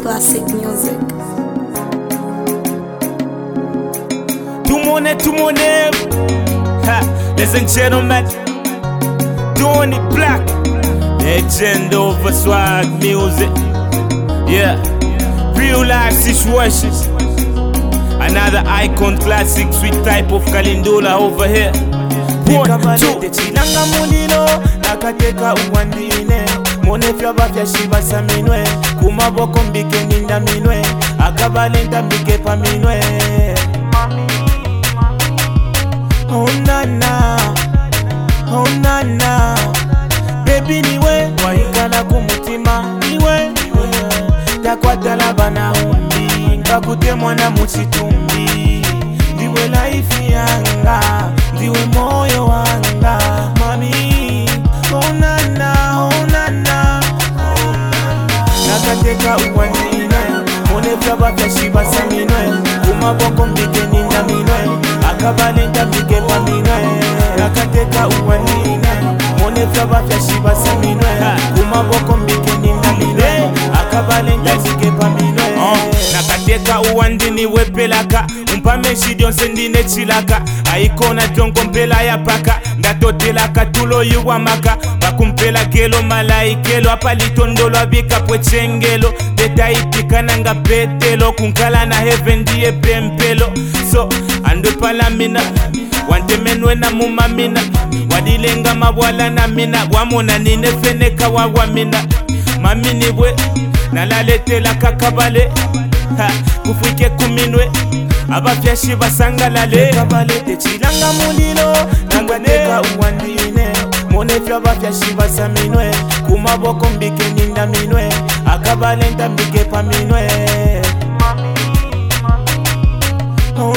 Classic music. Tout mon name. Ha, ladies and gentlemen, Tony Black, legend over swag music. Yeah, real life situations. Another icon, classic, sweet type of Kalindula over here. Kabalete chilanga mulilo nakateka uwandine monefya bafya shiba saminwe kumaboko mbike ninda minwe akabalenta mbike pa minwe oh nana baby niwe waikala kumutima niwe takwatala bana umbi nkakute mwana muchitumbi ndiwe life yanga ndiwe moyo wanga mami oh nana nakateka uwandine monefya bafya shiba saminwe kumaboko mbike ninda minwe akabalenta mbike pa minwe nakateka uwandine monefya bafya shiba saminwe kumaboko mbike ninda minwe akabalenta mbike pa minwe nakateka uwandini wepelaka umpameshi dyonse ndine chilaka aikona tonko mpela ya paka ndatotelaka tulo yuwamaka bakumpela gelo malaikelo apalitondolo abikapwe chengelo detaipikana nga petelo kunkala na heaven ndiye pempelo so andopala mina wantemenwe na mumamina wadilenga mabwala na mina wamona ninefeneka wawamina maminibwe nalaletela kakabale ha kufwike kuminwe abafyashi basangalale kabalete chilanga mulilo nakateka uwandine monefya bafyashi basaminwe kumaboko mbike ninda minwe akabalenta mbike pa minwe oh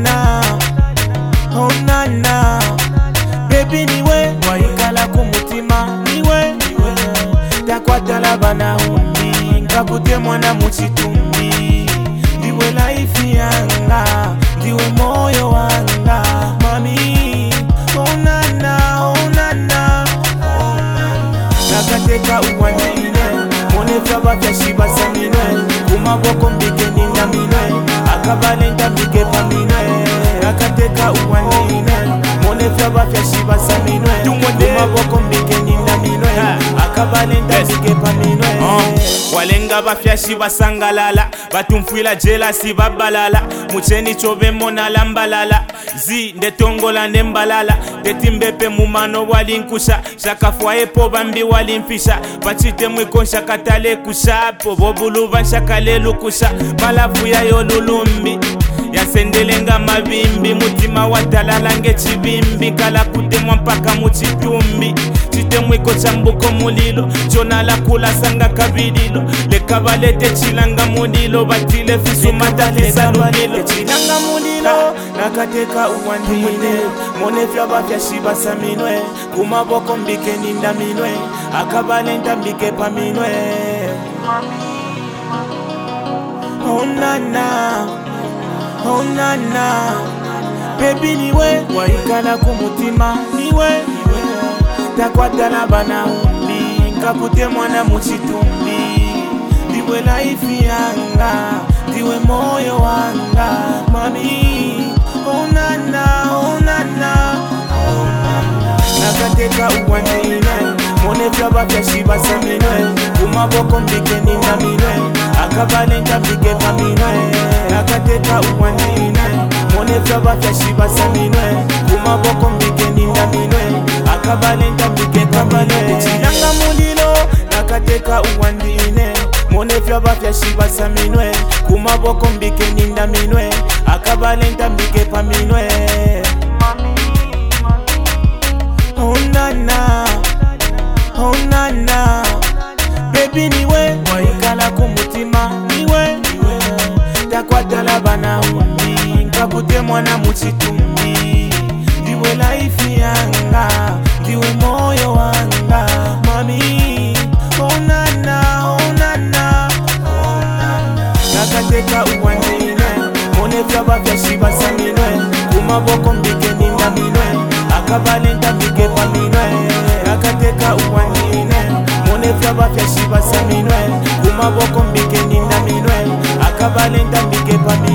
nana baby niwe waikala kumutima niwe takwatala bana umbi nkakute mwana muchitumbi ndiwe life yanga ndiwe moyo wanga mami oh nana nakateka uwandine monefya bafya shiba saminwe kumaboko mbike ninda minwe akabalenta mbike pa minwe nakateka uwandine monefya bafya shiba saminwe kumaboko mbike ninda minwe akabalenta mbike pa minwe walenga bafyashi basangalala batumfwila jelasi babalala mucheni chove monala mbalala zi ndetongola nembalala tetimbepe mumano walinkusha shakafwaepo bambi walimfisha bachite mwikonsha katale kushapo bobuluva shakalelu-kusha malafu yayo lulumbi yasendelenga mabimbi mutima watalala ngechibimbi kala kutemwa mpaka muchitumbi chitemwiko chambuko mulilo jonala kula sanga kabililo lekabalete chilanga mulilo batile fisu matatisa lulilo chilanga mulilo nakateka uwandine monefya bafya shiba saminwe kumaboko mbike ninda minwe akabalenta mbike pa minwe oh nana baby niwe waikala kumutima niwe takwatala bana umbi nkakute mwana muchitumbi ndiwe life yanga ndiwe moyo wanga mami oh nana nakateka uwandine monefya bafya shiba saminwe kumaboko mbike ninda minwe akabalenta mbike pa minwe nakateka uwandine monefya bafya shiba saminwe kumaboko mbike ninda minwe akabalenta mbike pa minwe chilanga mulilo nakateka uwandine monefya bafya shiba saminwe kumaboko mbike ninda minwe akabalenta mbike pa minwe oh nana baby niwe waikala kumutima niwe takwatala bana umbi nkakute mwana muchitumbi ndiwe life yanga ndiwe moyo wanga mami oh nana nakateka uwandine monefya bafya shiba saminwe kumaboko mbike ninda minwe akabalenta mbike pa minwe nakateka uwandine monefya bafya shiba saminwe kumaboko mbike ninda minwe akabalenta mbike paminwe